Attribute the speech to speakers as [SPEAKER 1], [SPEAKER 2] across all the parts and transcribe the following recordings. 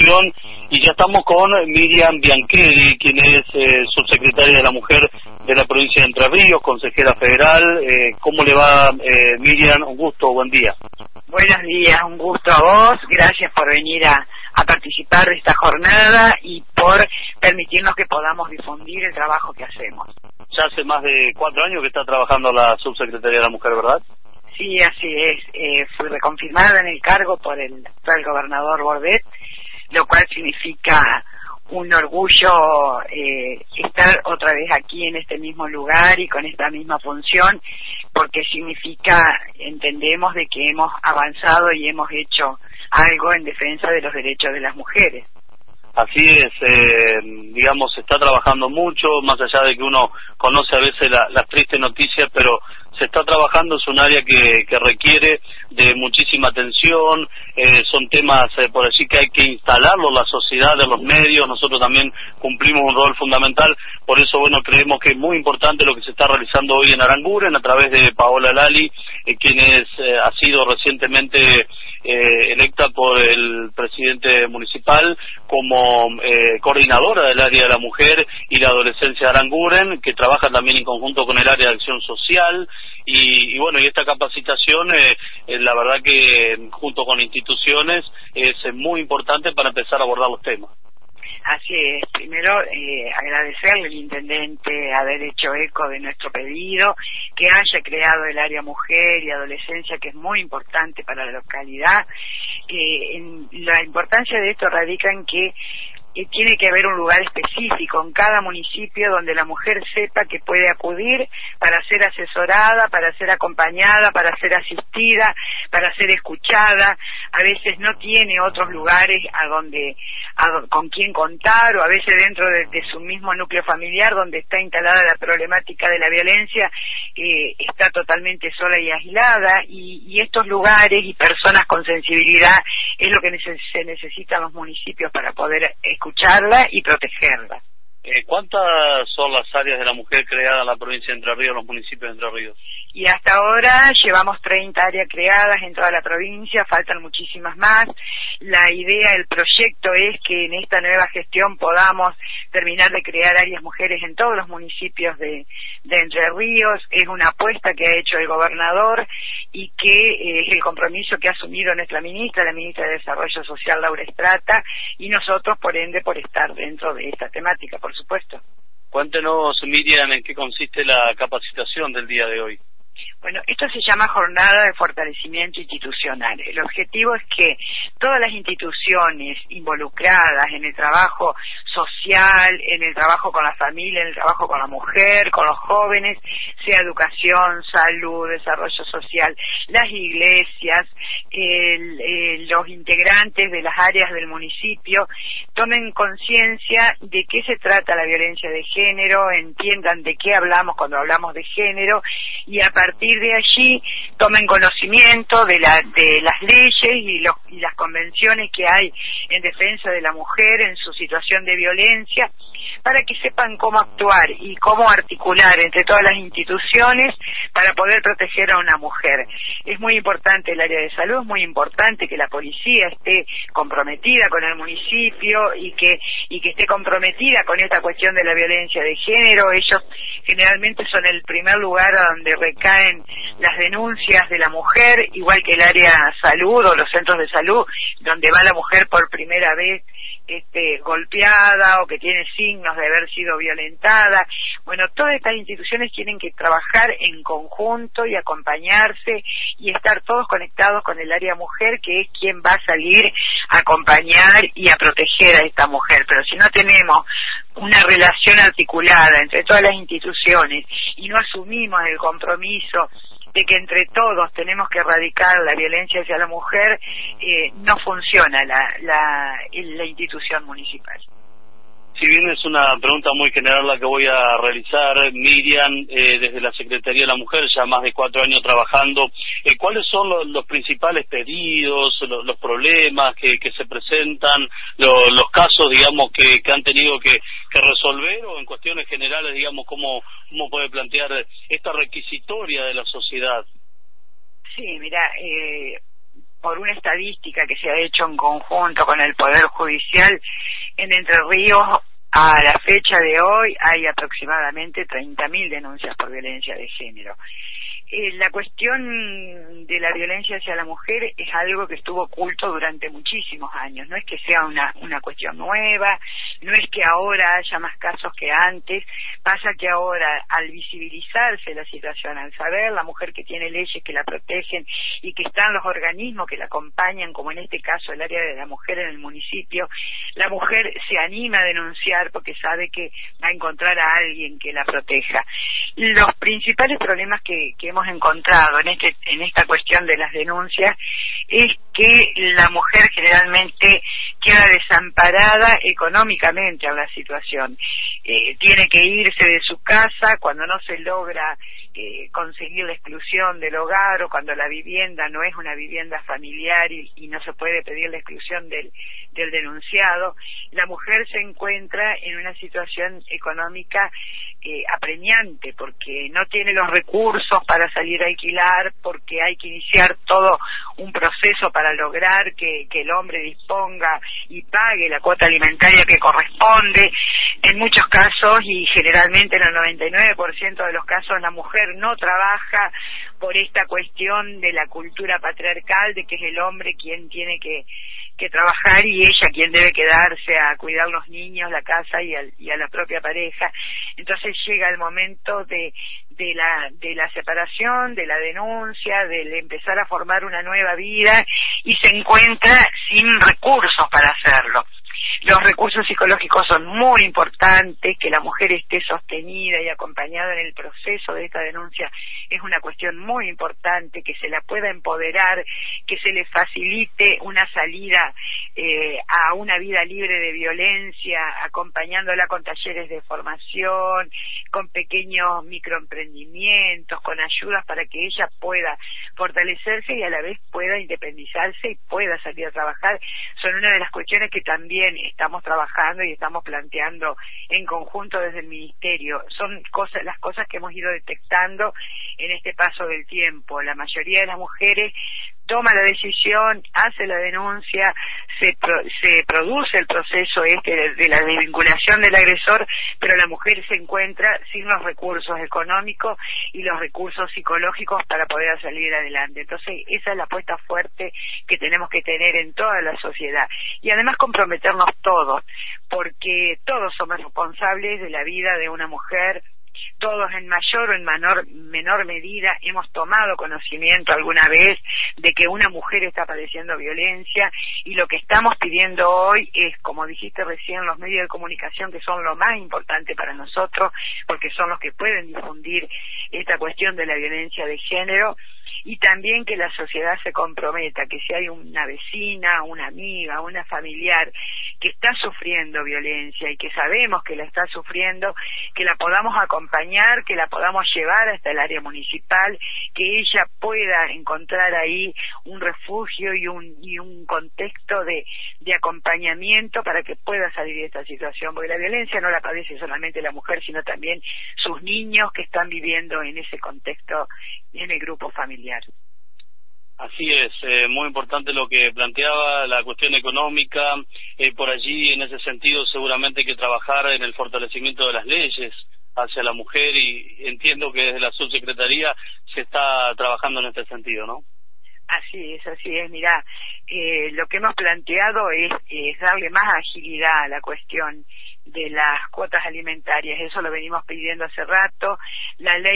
[SPEAKER 1] institución, y ya estamos con Miriam Biancheri, quien es subsecretaria de la Mujer de la provincia de Entre Ríos, consejera federal. ¿Cómo le va, Miriam? Un gusto, buen día.
[SPEAKER 2] Buenos días, un gusto a vos, gracias por venir a participar de esta jornada y por permitirnos que podamos difundir el trabajo que hacemos.
[SPEAKER 1] Ya hace más de 4 años que está trabajando la subsecretaría de la Mujer, ¿verdad?
[SPEAKER 2] Sí, así es. Fui reconfirmada en el cargo por el actual gobernador Bordet, lo cual significa un orgullo estar otra vez aquí en este mismo lugar y con esta misma función, porque significa, entendemos, de que hemos avanzado y hemos hecho algo en defensa de los derechos de las mujeres.
[SPEAKER 1] Así es, digamos, se está trabajando mucho, más allá de que uno conoce a veces las tristes noticias, pero se está trabajando, es un área que requiere de muchísima atención, son temas por allí que hay que instalarlo en la sociedad, en los medios. Nosotros también cumplimos un rol fundamental, por eso, bueno, creemos que es muy importante lo que se está realizando hoy en Aranguren a través de Paola Lali, quien ha sido recientemente electa por el presidente municipal como coordinadora del área de la mujer y la adolescencia de Aranguren, que trabaja también en conjunto con el área de acción social. Y bueno, y esta capacitación, la verdad que junto con instituciones es muy importante para empezar a abordar los temas.
[SPEAKER 2] Así es. Primero, agradecerle al intendente haber hecho eco de nuestro pedido, que haya creado el área mujer y adolescencia, que es muy importante para la localidad. La importancia de esto radica en que tiene que haber un lugar específico en cada municipio donde la mujer sepa que puede acudir para ser asesorada, para ser acompañada, para ser asistida, para ser escuchada. A veces no tiene otros lugares con quien contar, o a veces dentro de su mismo núcleo familiar donde está instalada la problemática de la violencia, está totalmente sola y aislada, y estos lugares y personas con sensibilidad es lo que se necesita en los municipios para poder escucharla y protegerla.
[SPEAKER 1] ¿Cuántas son las áreas de la mujer creadas en la provincia de Entre Ríos, en los municipios de Entre Ríos?
[SPEAKER 2] Y hasta ahora llevamos 30 áreas creadas en toda la provincia, faltan muchísimas más. La idea, el proyecto es que en esta nueva gestión podamos terminar de crear áreas mujeres en todos los municipios de Entre Ríos. Es una apuesta que ha hecho el gobernador y que es el compromiso que ha asumido nuestra ministra, la ministra de Desarrollo Social, Laura Estrata, y nosotros, por ende, por estar dentro de esta temática, por supuesto.
[SPEAKER 1] Cuéntenos, Miriam, en qué consiste la capacitación del día de hoy.
[SPEAKER 2] Bueno, esto se llama Jornada de Fortalecimiento Institucional. El objetivo es que todas las instituciones involucradas en el trabajo social, en el trabajo con la familia, en el trabajo con la mujer, con los jóvenes, sea educación, salud, desarrollo social, las iglesias, los integrantes de las áreas del municipio, tomen conciencia de qué se trata la violencia de género, entiendan de qué hablamos cuando hablamos de género, y a partir de allí tomen conocimiento de las leyes y las convenciones que hay en defensa de la mujer en su situación de violencia, para que sepan cómo actuar y cómo articular entre todas las instituciones para poder proteger a una mujer. Es muy importante el área de salud, es muy importante que la policía esté comprometida con el municipio y que esté comprometida con esta cuestión de la violencia de género. Ellos generalmente son el primer lugar a donde recaen las denuncias de la mujer, igual que el área salud o los centros de salud, donde va la mujer por primera vez golpeada o que tiene signos de haber sido violentada. Bueno, todas estas instituciones tienen que trabajar en conjunto y acompañarse y estar todos conectados con el área mujer, que es quien va a salir a acompañar y a proteger a esta mujer. Pero si no tenemos una relación articulada entre todas las instituciones y no asumimos el compromiso de que entre todos tenemos que erradicar la violencia hacia la mujer, no funciona la institución municipal.
[SPEAKER 1] Si bien es una pregunta muy general la que voy a realizar, Miriam, desde la Secretaría de la Mujer, ya más de 4 años trabajando, ¿cuáles son los principales pedidos, los problemas que se presentan, los casos, digamos, que han tenido que resolver, o en cuestiones generales, digamos, cómo puede plantear esta requisitoria de la sociedad?
[SPEAKER 2] Sí, mira, por una estadística que se ha hecho en conjunto con el Poder Judicial, en Entre Ríos a la fecha de hoy hay aproximadamente 30.000 denuncias por violencia de género. La cuestión de la violencia hacia la mujer es algo que estuvo oculto durante muchísimos años. No es que sea una cuestión nueva, no es que ahora haya más casos que antes. Pasa que ahora, al visibilizarse la situación, al saber la mujer que tiene leyes que la protegen y que están los organismos que la acompañan, como en este caso el área de la mujer en el municipio, la mujer se anima a denunciar porque sabe que va a encontrar a alguien que la proteja. Los principales problemas que hemos encontrado en esta cuestión de las denuncias es que la mujer generalmente queda desamparada económicamente a la situación. Tiene que irse de su casa cuando no se logra conseguir la exclusión del hogar, o cuando la vivienda no es una vivienda familiar y no se puede pedir la exclusión del denunciado. La mujer se encuentra en una situación económica apremiante, porque no tiene los recursos para salir a alquilar, porque hay que iniciar todo un proceso para lograr que el hombre disponga y pague la cuota alimentaria que corresponde. En muchos casos, y generalmente en el 99% de los casos, la mujer no trabaja por esta cuestión de la cultura patriarcal, de que es el hombre quien tiene que trabajar y ella quien debe quedarse a cuidar los niños, la casa y a la propia pareja. Entonces llega el momento de la separación, de la denuncia, de empezar a formar una nueva vida, y se encuentra sin recursos para hacerlo. Los recursos psicológicos son muy importantes, que la mujer esté sostenida y acompañada en el proceso de esta denuncia es una cuestión muy importante, que se la pueda empoderar, que se le facilite una salida a una vida libre de violencia, acompañándola con talleres de formación, con pequeños microemprendimientos, con ayudas para que ella pueda fortalecerse y a la vez pueda independizarse y pueda salir a trabajar. Son una de las cuestiones que también estamos trabajando y estamos planteando en conjunto desde el Ministerio. Son las cosas que hemos ido detectando en este paso del tiempo. La mayoría de las mujeres toma la decisión, hace la denuncia, se produce el proceso de la desvinculación del agresor, pero la mujer se encuentra sin los recursos económicos y los recursos psicológicos para poder salir adelante. Entonces, esa es la apuesta fuerte que tenemos que tener en toda la sociedad. Y además comprometernos todos, porque todos somos responsables de la vida de una mujer. Todos en mayor o en menor medida hemos tomado conocimiento alguna vez de que una mujer está padeciendo violencia, y lo que estamos pidiendo hoy es, como dijiste recién, los medios de comunicación, que son lo más importante para nosotros, porque son los que pueden difundir esta cuestión de la violencia de género, y también que la sociedad se comprometa, que si hay una vecina, una amiga, una familiar que está sufriendo violencia y que sabemos que la está sufriendo, que la podamos acompañar, que la podamos llevar hasta el área municipal, que ella pueda encontrar ahí un refugio y un contexto de acompañamiento para que pueda salir de esta situación, porque la violencia no la padece solamente la mujer, sino también sus niños que están viviendo en ese contexto, en el grupo familiar.
[SPEAKER 1] Así es, muy importante lo que planteaba, la cuestión económica. Por allí, en ese sentido, seguramente hay que trabajar en el fortalecimiento de las leyes hacia la mujer, y entiendo que desde la subsecretaría se está trabajando en este sentido, ¿no?
[SPEAKER 2] Así es. Mirá, lo que hemos planteado es darle más agilidad a la cuestión de las cuotas alimentarias. Eso lo venimos pidiendo hace rato. La ley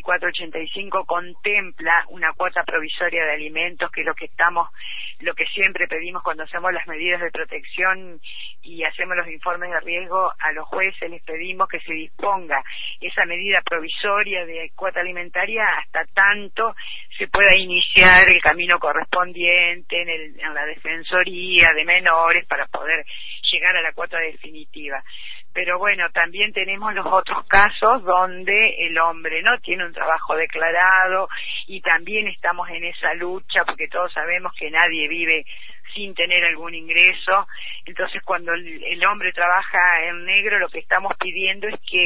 [SPEAKER 2] 26485 contempla una cuota provisoria de alimentos, que es lo que siempre pedimos cuando hacemos las medidas de protección y hacemos los informes de riesgo a los jueces. Les pedimos que se disponga esa medida provisoria de cuota alimentaria hasta tanto se pueda iniciar el camino correspondiente en la Defensoría de Menores para poder llegar a la cuota definitiva. Pero bueno, también tenemos los otros casos donde el hombre no tiene un trabajo declarado, y también estamos en esa lucha, porque todos sabemos que nadie vive sin tener algún ingreso. Entonces, cuando el hombre trabaja en negro, lo que estamos pidiendo es que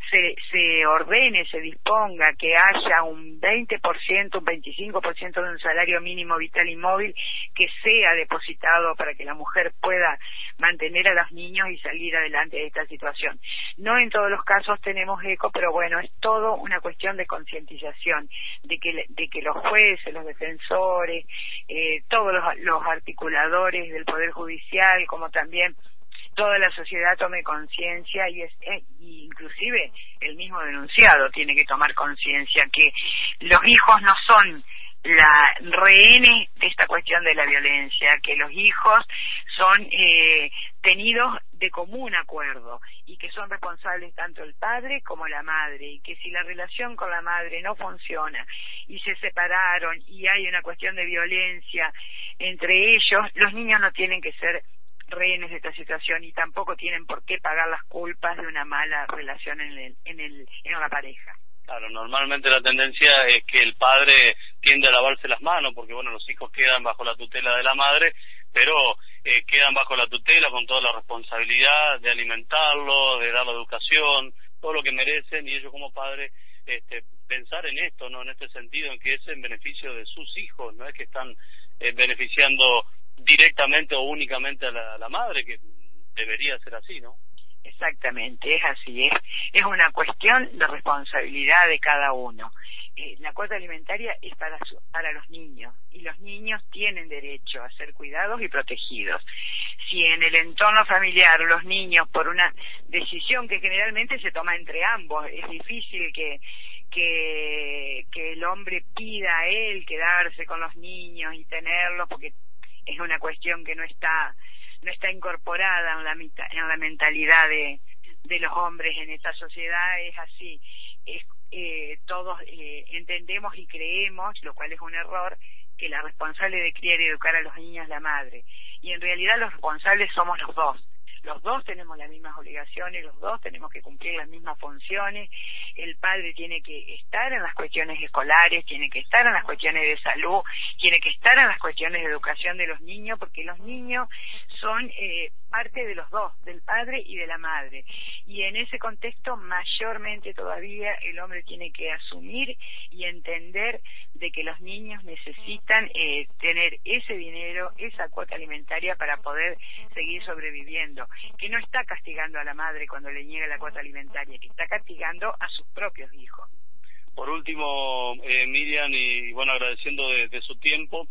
[SPEAKER 2] se ordene, se disponga que haya un 20%, un 25% de un salario mínimo vital y móvil que sea depositado para que la mujer pueda mantener a los niños y salir adelante de esta situación. No en todos los casos tenemos eco, pero bueno, es todo una cuestión de concientización, de que los jueces, los defensores, todos los articuladores del Poder Judicial, como también toda la sociedad tome conciencia y inclusive el mismo denunciado tiene que tomar conciencia que los hijos no son rehenes de esta cuestión de la violencia, que los hijos son tenidos de común acuerdo y que son responsables tanto el padre como la madre, y que si la relación con la madre no funciona y se separaron y hay una cuestión de violencia entre ellos, los niños no tienen que ser rehenes de esta situación y tampoco tienen por qué pagar las culpas de una mala relación en la pareja.
[SPEAKER 1] Claro, normalmente la tendencia es que el padre tiende a lavarse las manos porque, bueno, los hijos quedan bajo la tutela de la madre, pero quedan bajo la tutela con toda la responsabilidad de alimentarlos, de dar la educación, todo lo que merecen, y ellos como padres pensar en esto, ¿no? En este sentido, en que es en beneficio de sus hijos, no es que están beneficiando directamente o únicamente a la madre, que debería ser así, ¿no?
[SPEAKER 2] Exactamente, es así, es una cuestión de responsabilidad de cada uno. La cuota alimentaria es para los niños, y los niños tienen derecho a ser cuidados y protegidos. Si en el entorno familiar los niños, por una decisión que generalmente se toma entre ambos, es difícil que el hombre pida a él quedarse con los niños y tenerlos, porque es una cuestión que no está incorporada en la mentalidad de los hombres en esta sociedad. Es así, todos entendemos y creemos, lo cual es un error, que la responsable de criar y educar a los niños es la madre, y en realidad los responsables somos los dos tenemos las mismas obligaciones, los dos tenemos que cumplir las mismas funciones. El padre tiene que estar en las cuestiones escolares, tiene que estar en las cuestiones de salud, tiene que estar en las cuestiones de educación de los niños, porque los niños son parte de los dos, del padre y de la madre, y en ese contexto mayormente todavía el hombre tiene que asumir y entender de que los niños necesitan tener ese dinero, esa cuota alimentaria para poder seguir sobreviviendo, que no está castigando a la madre cuando le niega la cuota alimentaria, que está castigando a sus propios hijos.
[SPEAKER 1] Por último, Miriam, y bueno, agradeciendo de su tiempo,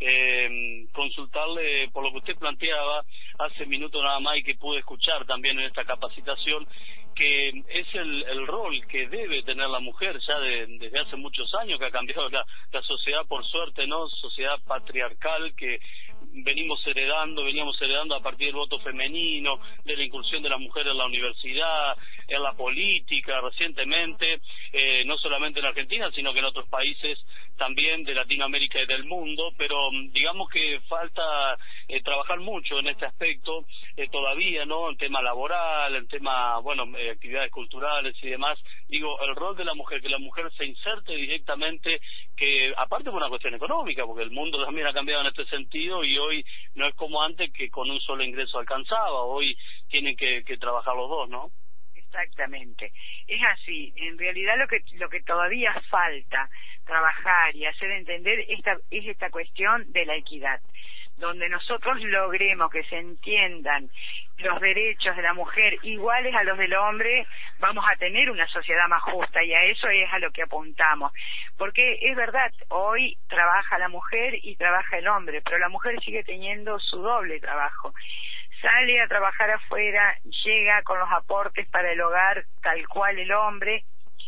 [SPEAKER 1] consultarle por lo que usted planteaba hace minutos nada más y que pude escuchar también en esta capacitación, que es el rol que debe tener la mujer ya desde hace muchos años, que ha cambiado la sociedad, por suerte, ¿no? Sociedad patriarcal que veníamos heredando a partir del voto femenino, de la incursión de las mujeres en la universidad, en la política recientemente, no solamente en Argentina, sino que en otros países también de Latinoamérica y del mundo, pero digamos que falta trabajar mucho en este aspecto todavía, ¿no? En tema laboral, en tema, bueno, actividades culturales y demás. Digo, el rol de la mujer, que la mujer se inserte directamente, que aparte por una cuestión económica, porque el mundo también ha cambiado en este sentido y hoy no es como antes que con un solo ingreso alcanzaba, hoy tienen que trabajar los dos, ¿no?
[SPEAKER 2] Exactamente, es así. En realidad lo que todavía falta trabajar y hacer entender es esta cuestión de la equidad, donde nosotros logremos que se entiendan los derechos de la mujer iguales a los del hombre, vamos a tener una sociedad más justa, y a eso es a lo que apuntamos. Porque es verdad, hoy trabaja la mujer y trabaja el hombre, pero la mujer sigue teniendo su doble trabajo. Sale a trabajar afuera, llega con los aportes para el hogar tal cual el hombre,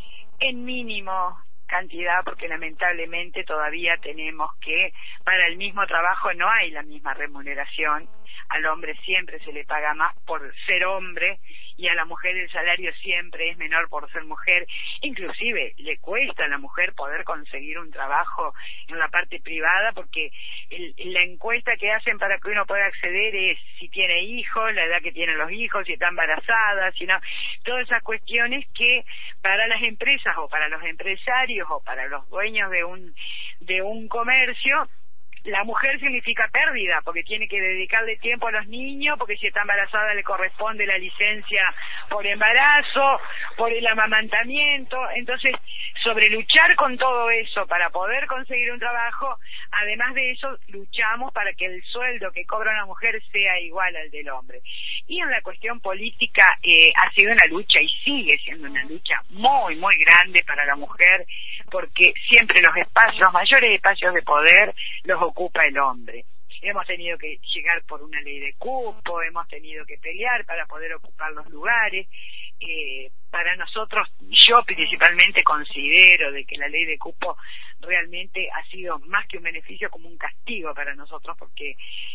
[SPEAKER 2] en mínimo cantidad, porque lamentablemente todavía tenemos que para el mismo trabajo no hay la misma remuneración. Al hombre siempre se le paga más por ser hombre y a la mujer el salario siempre es menor por ser mujer. Inclusive le cuesta a la mujer poder conseguir un trabajo en la parte privada, porque la encuesta que hacen para que uno pueda acceder es si tiene hijos, la edad que tienen los hijos, si está embarazada, si no, todas esas cuestiones que para las empresas o para los empresarios o para los dueños de un comercio la mujer significa pérdida, porque tiene que dedicarle tiempo a los niños, porque si está embarazada le corresponde la licencia por embarazo, por el amamantamiento. Entonces, sobre luchar con todo eso para poder conseguir un trabajo, además de eso, luchamos para que el sueldo que cobra una mujer sea igual al del hombre. Y en la cuestión política ha sido una lucha y sigue siendo una lucha muy, muy grande para la mujer, porque siempre los mayores espacios de poder los ocupa el hombre. Hemos tenido que llegar por una ley de cupo, hemos tenido que pelear para poder ocupar los lugares. Para nosotros, yo principalmente considero de que la ley de cupo realmente ha sido más que un beneficio, como un castigo para nosotros, porque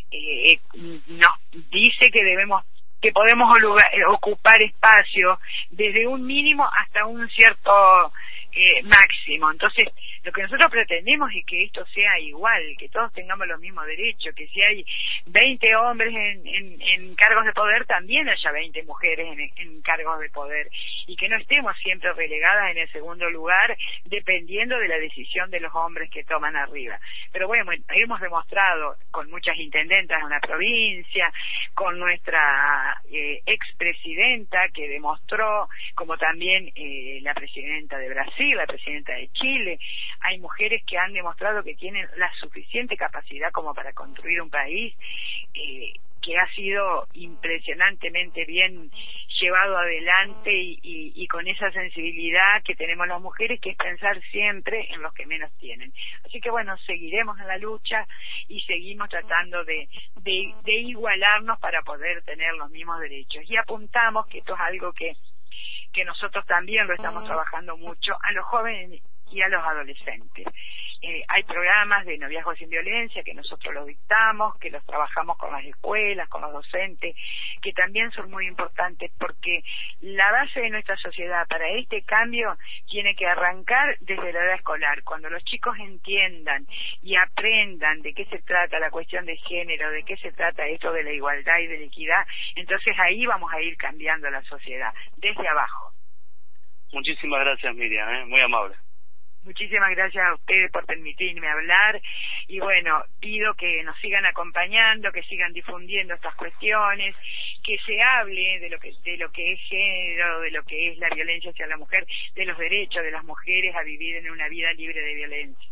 [SPEAKER 2] nos dice que podemos ocupar espacio desde un mínimo hasta un cierto máximo. Entonces, lo que nosotros pretendemos es que esto sea igual, que todos tengamos los mismos derechos, que si hay 20 hombres en cargos de poder, también haya 20 mujeres en cargos de poder, y que no estemos siempre relegadas en el segundo lugar, dependiendo de la decisión de los hombres que toman arriba. Pero bueno, hemos demostrado con muchas intendentas en la provincia, con nuestra expresidenta que demostró, como también la presidenta de Brasil, la presidenta de Chile. Hay mujeres que han demostrado que tienen la suficiente capacidad como para construir un país que ha sido impresionantemente bien llevado adelante y con esa sensibilidad que tenemos las mujeres, que es pensar siempre en los que menos tienen. Así que bueno, seguiremos en la lucha y seguimos tratando de igualarnos para poder tener los mismos derechos. Y apuntamos, que esto es algo que nosotros también lo estamos trabajando mucho, a los jóvenes y a los adolescentes. Hay programas de noviazgo sin violencia que nosotros los dictamos, que los trabajamos con las escuelas, con los docentes, que también son muy importantes, porque la base de nuestra sociedad para este cambio tiene que arrancar desde la edad escolar. Cuando los chicos entiendan y aprendan de qué se trata la cuestión de género, de qué se trata esto de la igualdad y de la equidad, entonces ahí vamos a ir cambiando la sociedad, desde abajo.
[SPEAKER 1] Muchísimas gracias, Miriam, muy amable.
[SPEAKER 2] Muchísimas gracias a ustedes por permitirme hablar, y bueno, pido que nos sigan acompañando, que sigan difundiendo estas cuestiones, que se hable de lo que es género, de lo que es la violencia hacia la mujer, de los derechos de las mujeres a vivir en una vida libre de violencia.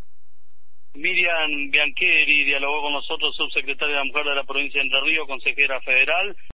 [SPEAKER 1] Miriam Biancheri dialogó con nosotros, subsecretaria de la Mujer de la provincia de Entre Ríos, consejera federal.